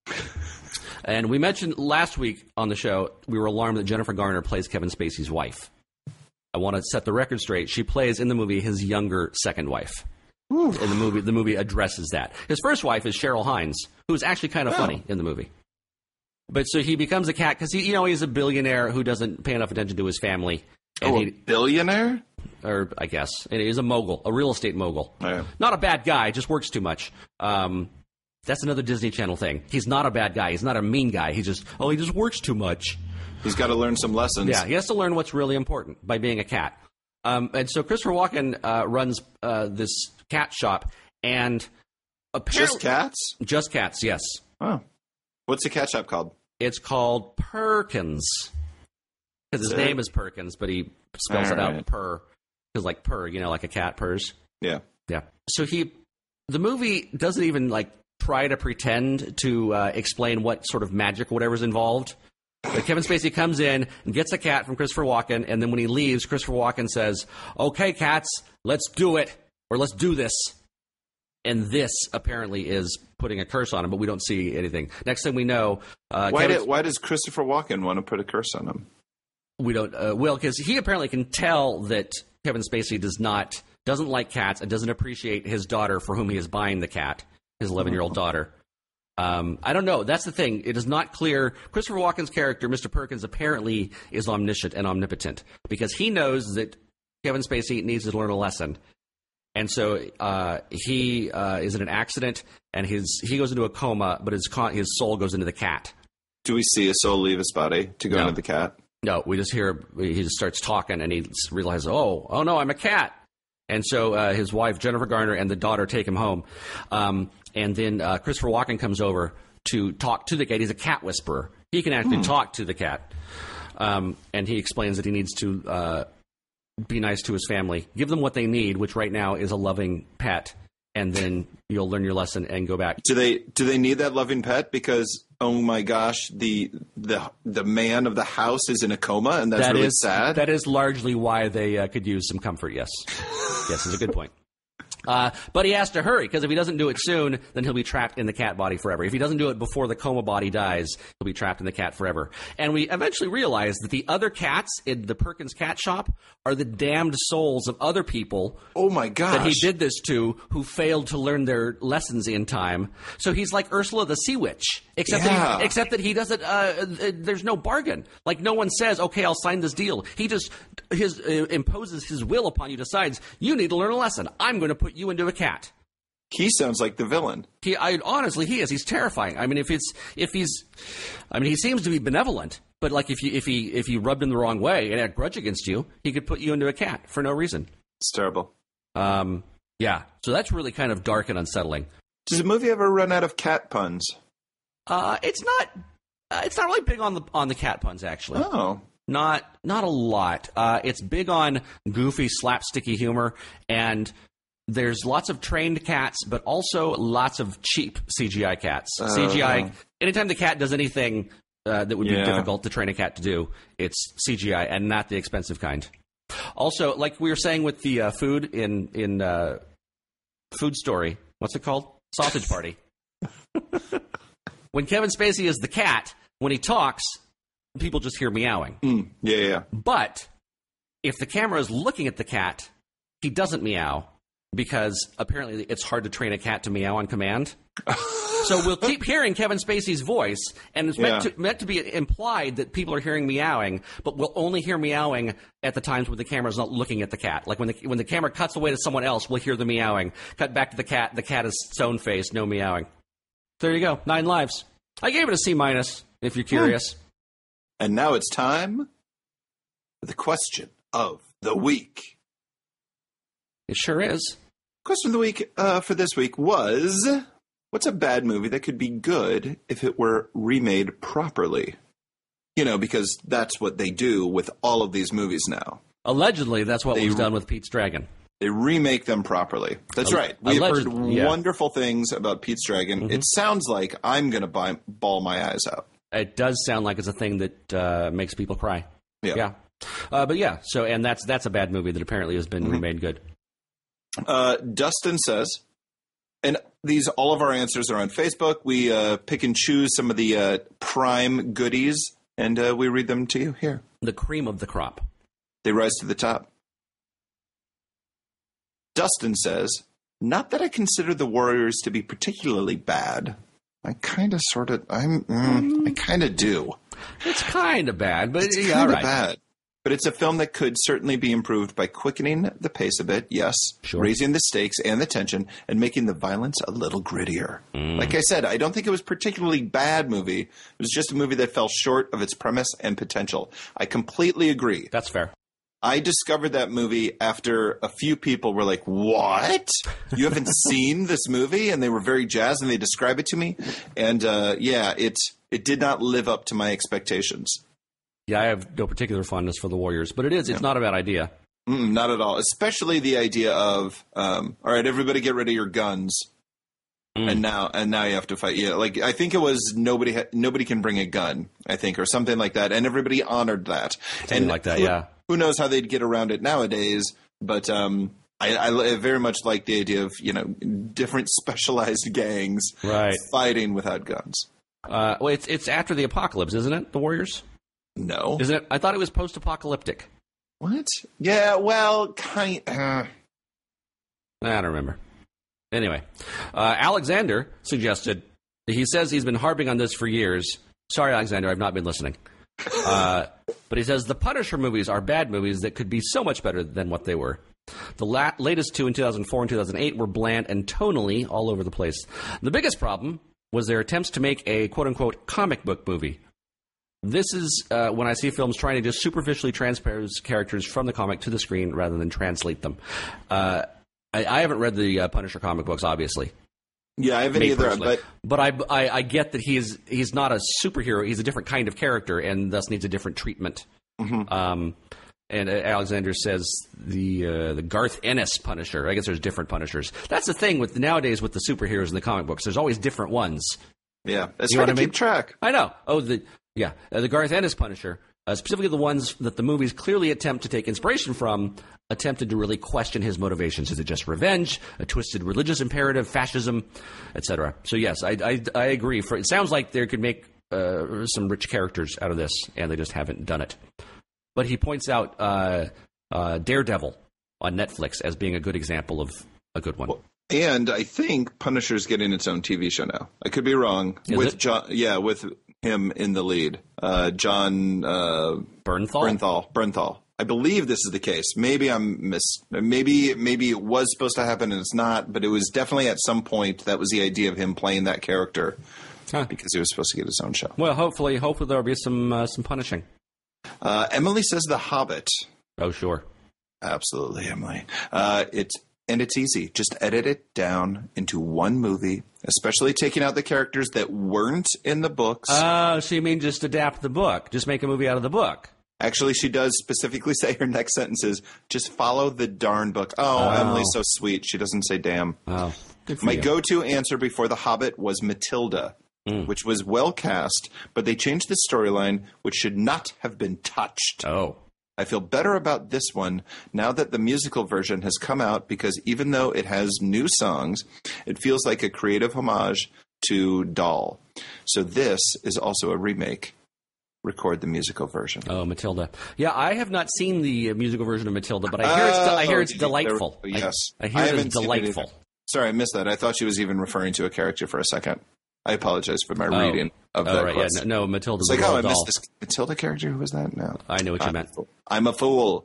And we mentioned last week on the show, we were alarmed that Jennifer Garner plays Kevin Spacey's wife. I want to set the record straight. She plays in the movie his younger second wife. In the movie addresses that. His first wife is Cheryl Hines, who's actually kind of funny in the movie. But so he becomes a cat because he's a billionaire who doesn't pay enough attention to his family. And a billionaire? Or I guess. And he's a mogul, a real estate mogul. Yeah. Not a bad guy, just works too much. That's another Disney Channel thing. He's not a bad guy. He's not a mean guy. He just works too much. He's got to learn some lessons. Yeah, he has to learn what's really important by being a cat. And so Christopher Walken runs this cat shop, and apparently... Just cats? Just cats, yes. Oh. What's the cat shop called? It's called Perkins. Because his name is Perkins, but he spells it out purr. Because like purr, like a cat purrs. Yeah. Yeah. So the movie doesn't even try to pretend to explain what sort of magic or whatever's involved. But Kevin Spacey comes in and gets a cat from Christopher Walken, and then when he leaves, Christopher Walken says, "Okay, cats, let's do it, or let's do this." And this apparently is putting a curse on him, but we don't see anything. Next thing we know, why does Christopher Walken want to put a curse on him? We don't. Because he apparently can tell that Kevin Spacey doesn't like cats and doesn't appreciate his daughter for whom he is buying the cat, his 11-year-old daughter. I don't know. That's the thing. It is not clear. Christopher Walken's character, Mr. Perkins, apparently is omniscient and omnipotent because he knows that Kevin Spacey needs to learn a lesson. And so he is in an accident, and he goes into a coma, but his soul goes into the cat. Do we see a soul leave his body to go into the cat? No, we just hear he just starts talking, and he realizes, oh no, I'm a cat. And so his wife, Jennifer Garner, and the daughter take him home. And then Christopher Walken comes over to talk to the cat. He's a cat whisperer. He can actually talk to the cat. And he explains that he needs to be nice to his family, give them what they need, which right now is a loving pet, and then you'll learn your lesson and go back. Do they need that loving pet? Because, oh my gosh, the man of the house is in a coma, and that's really sad. That is largely why they could use some comfort, yes. Yes, is a good point. But he has to hurry, because if he doesn't do it soon, then he'll be trapped in the cat body forever. If he doesn't do it before the coma body dies, he'll be trapped in the cat forever. And we eventually realize that the other cats in the Perkins cat shop are the damned souls of other people. Oh my gosh. That he did this to, who failed to learn their lessons in time. So he's like Ursula the Sea Witch, except that he doesn't. There's no bargain. Like, no one says, "Okay, I'll sign this deal." He just imposes his will upon you. Decides you need to learn a lesson. I'm going to put you into a cat. He sounds like the villain. Honestly, he is. He's terrifying. I mean, he seems to be benevolent, but like if he rubbed him the wrong way and had a grudge against you, he could put you into a cat for no reason. It's terrible. Yeah. So that's really kind of dark and unsettling. Does the movie ever run out of cat puns? It's not really big on the cat puns, actually. Oh. Not a lot. It's big on goofy, slapsticky humor, and there's lots of trained cats, but also lots of cheap CGI cats. CGI. Anytime the cat does anything that would be difficult to train a cat to do, it's CGI, and not the expensive kind. Also, like we were saying with the food in Food Story, what's it called? Sausage Party. When Kevin Spacey is the cat, when he talks, people just hear meowing. Yeah. But if the camera is looking at the cat, he doesn't meow, because apparently it's hard to train a cat to meow on command. So we'll keep hearing Kevin Spacey's voice, and it's meant to be implied that people are hearing meowing, but we'll only hear meowing at the times when the camera's not looking at the cat. Like when the camera cuts away to someone else, we'll hear the meowing. Cut back to the cat is stone-faced, no meowing. There you go, 9 lives. I gave it a C-, if you're curious. And now it's time for the question of the week. It sure is. Question of the week for this week was, what's a bad movie that could be good if it were remade properly? Because that's what they do with all of these movies now. Allegedly, that's what was done with Pete's Dragon. They remake them properly. That's right. We've heard wonderful things about Pete's Dragon. Mm-hmm. It sounds like I'm going to bawl my eyes out. It does sound like it's a thing that makes people cry. Yeah. But yeah, so, and that's a bad movie that apparently has been remade good. Dustin says, And all of our answers are on Facebook. We pick and choose some of the prime goodies, and we read them to you here. The cream of the crop. They rise to the top. Dustin says, not that I consider the Warriors to be particularly bad. I kind of do. It's kind of bad, but it's yeah, kind of right. bad. But it's a film that could certainly be improved by quickening the pace a bit, yes, sure. Raising the stakes and the tension, and making the violence a little grittier. Like I said, I don't think it was a particularly bad movie. It was just a movie that fell short of its premise and potential. I completely agree. That's fair. I discovered that movie after a few people were like, what? You haven't seen this movie? And they were very jazzed, and they described it to me. And, it did not live up to my expectations. Yeah, I have no particular fondness for the Warriors, but it's not a bad idea. Not at all. Especially the idea of, all right, everybody get rid of your guns. And now you have to fight. Yeah, like I think it was nobody can bring a gun, I think, or something like that. And everybody honored that. Something like that, yeah. Who knows how they'd get around it nowadays, but I very much like the idea of, different specialized gangs fighting without guns. Well, it's after the apocalypse, isn't it, the Warriors? No. Isn't it? I thought it was post-apocalyptic. What? Yeah, well, kind I don't remember. Anyway, Alexander suggested, he says he's been harping on this for years. Sorry, Alexander, I've not been listening. But he says the Punisher movies are bad movies that could be so much better than what they were. The latest two in 2004 and 2008 were bland and tonally all over the place. The biggest problem was their attempts to make a quote-unquote comic book movie. This is when I see films trying to just superficially transpose characters from the comic to the screen rather than translate them. I haven't read the Punisher comic books, obviously. Yeah, I haven't either. But I get that he's not a superhero. He's a different kind of character, and thus needs a different treatment. Mm-hmm. And Alexander says the Garth Ennis Punisher. I guess there's different Punishers. That's the thing with nowadays with the superheroes in the comic books. There's always different ones. Yeah, that's hard to keep track. I know. Oh, the Garth Ennis Punisher. Specifically the ones that the movies clearly attempt to take inspiration from, attempted to really question his motivations. Is it just revenge, a twisted religious imperative, fascism, etc.? So yes, I agree. It sounds like they could make some rich characters out of this, and they just haven't done it. But he points out Daredevil on Netflix as being a good example of a good one. Well, and I think Punisher's getting its own TV show now. I could be wrong. Is it? John, with him in the lead, John Bernthal. I believe this is the case. Maybe I'm Maybe it was supposed to happen and it's not. But it was definitely at some point that was the idea of him playing that character because he was supposed to get his own show. Well, hopefully there'll be some punishing. Emily says The Hobbit. Oh, sure. Absolutely, Emily. It's easy. Just edit it down into one movie, especially taking out the characters that weren't in the books. So you mean just adapt the book? Just make a movie out of the book? Actually, she does specifically say her next sentence is, just follow the darn book. Oh, Emily's so sweet. She doesn't say damn. Oh, My go-to answer before The Hobbit was Matilda, which was well cast, but they changed the storyline, which should not have been touched. Oh. I feel better about this one now that the musical version has come out because even though it has new songs, it feels like a creative homage to Doll. So this is also a remake. Record the musical version. Oh, Matilda. Yeah, I have not seen the musical version of Matilda, but I hear it's delightful. Yes. I hear it's delightful. Sorry, I missed that. I thought she was even referring to a character for a second. I apologize for my reading of that. Right, question. Yeah, no, Matilda's it's like, I missed this Matilda character. Who was that? No, I know what you meant. I'm a fool.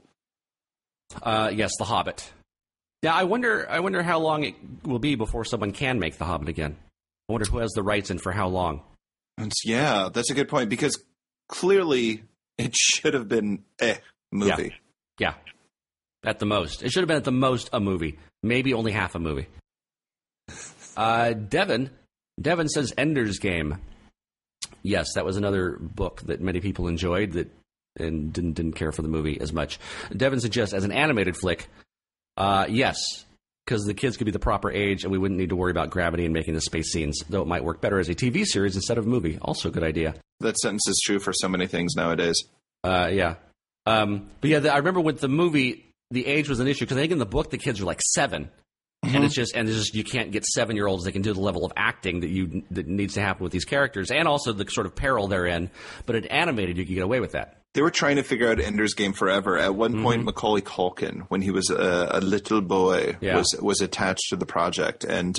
Yes, The Hobbit. Yeah, I wonder how long it will be before someone can make The Hobbit again. I wonder who has the rights and for how long. Yeah, that's a good point because clearly it should have been a movie. Yeah, at the most. It should have been at the most a movie. Maybe only half a movie. Devin says Ender's Game. Yes, that was another book that many people enjoyed and didn't care for the movie as much. Devin suggests as an animated flick, yes, because the kids could be the proper age and we wouldn't need to worry about gravity and making the space scenes, though it might work better as a TV series instead of a movie. Also a good idea. That sentence is true for so many things nowadays. Yeah. But yeah, I remember with the movie, the age was an issue because I think in the book the kids were like 7. And it's just you can't get 7-year-olds that can do the level of acting that needs to happen with these characters, and also the sort of peril they're in. But in animated, you can get away with that. They were trying to figure out Ender's Game forever. At one point, Macaulay Culkin, when he was a little boy, was attached to the project, and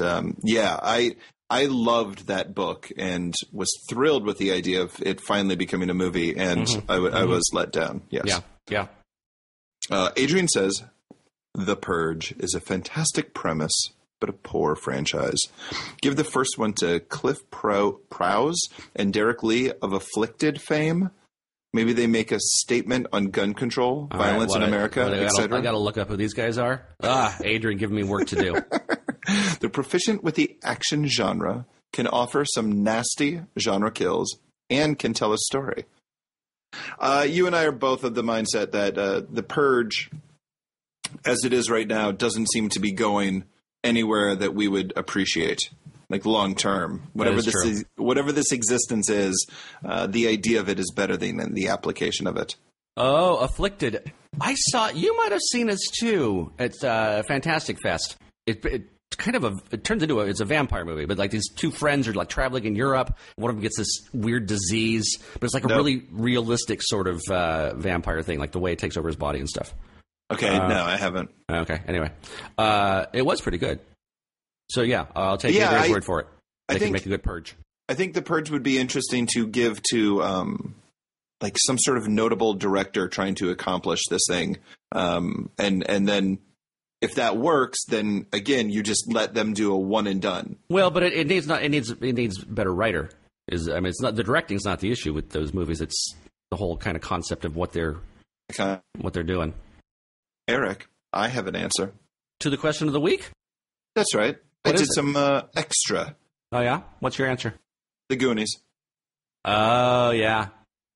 I loved that book and was thrilled with the idea of it finally becoming a movie, and I was let down. Yes. Yeah. Adrian says, The Purge is a fantastic premise, but a poor franchise. Give the first one to Cliff Prowse and Derek Lee of Afflicted fame. Maybe they make a statement on gun control, violence in America, etc. I got to look up who these guys are. Adrian, giving me work to do. They're proficient with the action genre, can offer some nasty genre kills, and can tell a story. You and I are both of the mindset that The Purge, as it is right now, doesn't seem to be going anywhere that we would appreciate, like long term. Whatever this existence is, the idea of it is better than the application of it. Oh, Afflicted. I saw, you might have seen this too at Fantastic Fest. It turns into it's a vampire movie, but like these two friends are like traveling in Europe. One of them gets this weird disease, but it's like a really realistic sort of vampire thing, like the way it takes over his body and stuff. Okay, no, I haven't. Okay, anyway. It was pretty good. So, yeah, I'll take your word for it. They can make a good Purge. I think The Purge would be interesting to give to, like, some sort of notable director trying to accomplish this thing. And then if that works, then, again, you just let them do a one and done. Well, but it needs better writer. It's not the directing's not the issue with those movies. It's the whole kind of concept of what they're doing. Eric, I have an answer. To the question of the week? That's right. I did some extra. Oh, yeah? What's your answer? The Goonies. Oh, yeah.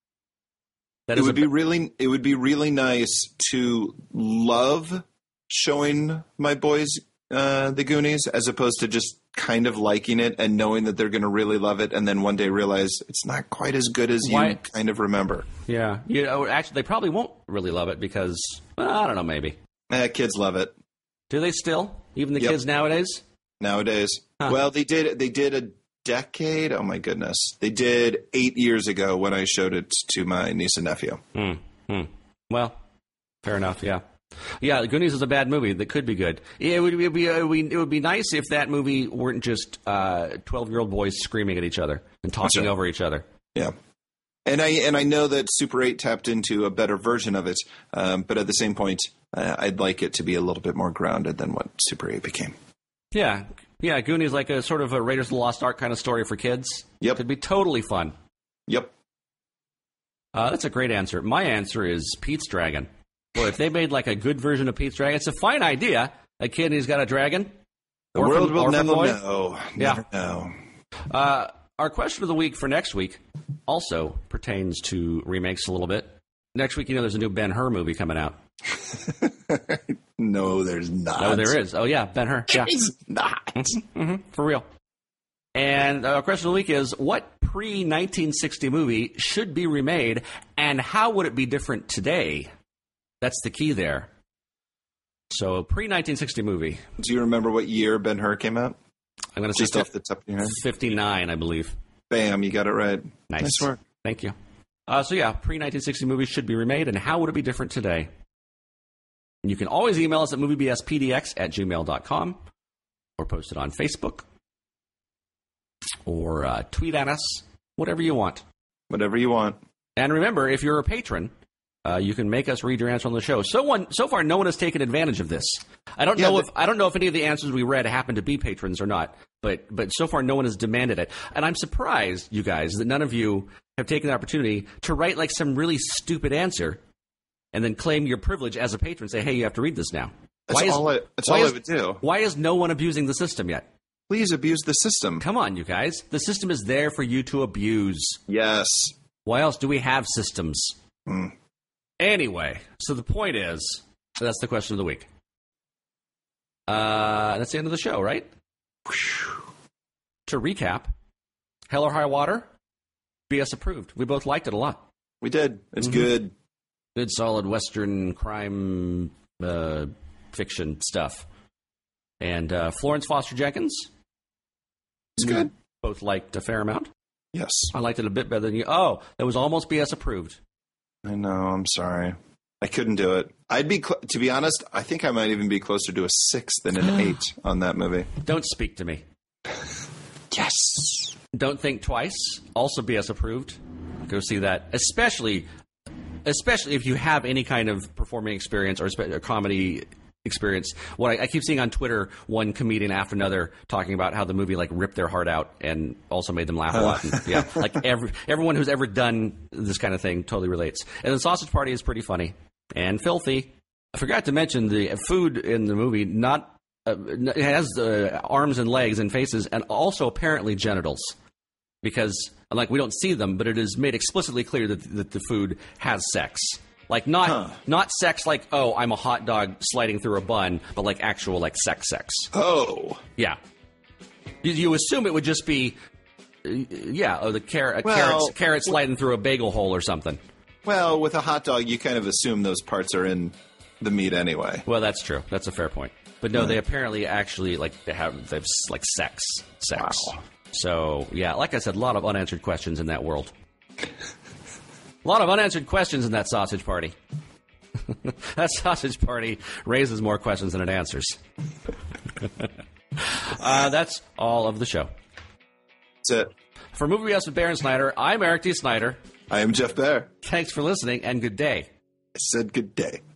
It would be really nice to love showing my boys The Goonies as opposed to just kind of liking it and knowing that they're going to really love it and then one day realize it's not quite as good as you kind of remember. Yeah. Actually, they probably won't really love it because, I don't know, maybe. Kids love it. Do they still? Even the kids nowadays? Nowadays. Huh. Well, they did a decade. Oh, my goodness. They did 8 years ago when I showed it to my niece and nephew. Well, fair enough, yeah. Yeah, Goonies is a bad movie that could be good. It would be nice if that movie weren't just 12-year-old boys screaming at each other and talking over each other. Yeah, and I know that Super 8 tapped into a better version of it, but at the same point, I'd like it to be a little bit more grounded than what Super 8 became. Yeah, Goonies like a sort of a Raiders of the Lost Ark kind of story for kids. Yep, could be totally fun. Yep, that's a great answer. My answer is Pete's Dragon. Boy, if they made like a good version of Pete's Dragon, it's a fine idea. A kid and he's got a dragon. The world will never know. Never know. Our question of the week for next week also pertains to remakes a little bit. Next week, there's a new Ben-Hur movie coming out. No, there's not. No, there is. Oh, yeah, Ben-Hur. Yeah. It's not. For real. And our question of the week is, what pre-1960 movie should be remade, and how would it be different today? That's the key there. So, pre-1960 movie. Do you remember what year Ben-Hur came out? I'm going to say just off the top of your head. 59, I believe. Bam, you got it right. Nice work. Thank you. Pre-1960 movies should be remade, and how would it be different today? And you can always email us at moviebspdx@gmail.com or post it on Facebook or tweet at us, whatever you want. Whatever you want. And remember, if you're a patron, you can make us read your answer on the show. So far, no one has taken advantage of this. I don't know if any of the answers we read happen to be patrons or not, but so far no one has demanded it. And I'm surprised, you guys, that none of you have taken the opportunity to write like some really stupid answer and then claim your privilege as a patron. Say, hey, you have to read this now. That's all I would do. Why is no one abusing the system yet? Please abuse the system. Come on, you guys. The system is there for you to abuse. Yes. Why else do we have systems? Anyway, so the point is, that's the question of the week. That's the end of the show, right? To recap, Hell or High Water, BS approved. We both liked it a lot. We did. It's good. Good, solid Western crime fiction stuff. And Florence Foster Jenkins. It's good. Both liked a fair amount. Yes. I liked it a bit better than you. Oh, that was almost BS approved. I know. I'm sorry. I couldn't do it. I'd be, to be honest, I think I might even be closer to a 6 than an 8 on that movie. Don't speak to me. Yes. Don't Think Twice. Also BS approved. Go see that. Especially if you have any kind of performing experience or comedy experience. What I keep seeing on Twitter, one comedian after another talking about how the movie like ripped their heart out and also made them laugh a lot. And, yeah, like everyone who's ever done this kind of thing totally relates. And the Sausage Party is pretty funny and filthy. I forgot to mention the food in the movie. It has arms and legs and faces, and also apparently genitals. Because we don't see them, but it is made explicitly clear that the food has sex. Like, not sex like, oh, I'm a hot dog sliding through a bun, but like actual, like, sex. Oh. Yeah. You assume it would just be, the carrot sliding through a bagel hole or something. Well, with a hot dog, you kind of assume those parts are in the meat anyway. Well, that's true. That's a fair point. But no, they apparently actually, they have like, sex. Wow. So, yeah, like I said, a lot of unanswered questions in that world. A lot of unanswered questions in that Sausage Party. That Sausage Party raises more questions than it answers. That's all of the show. That's it. For Movie BS with Bear and Snyder, I'm Eric D. Snyder. I am Jeff Bear. Thanks for listening, and good day. I said good day.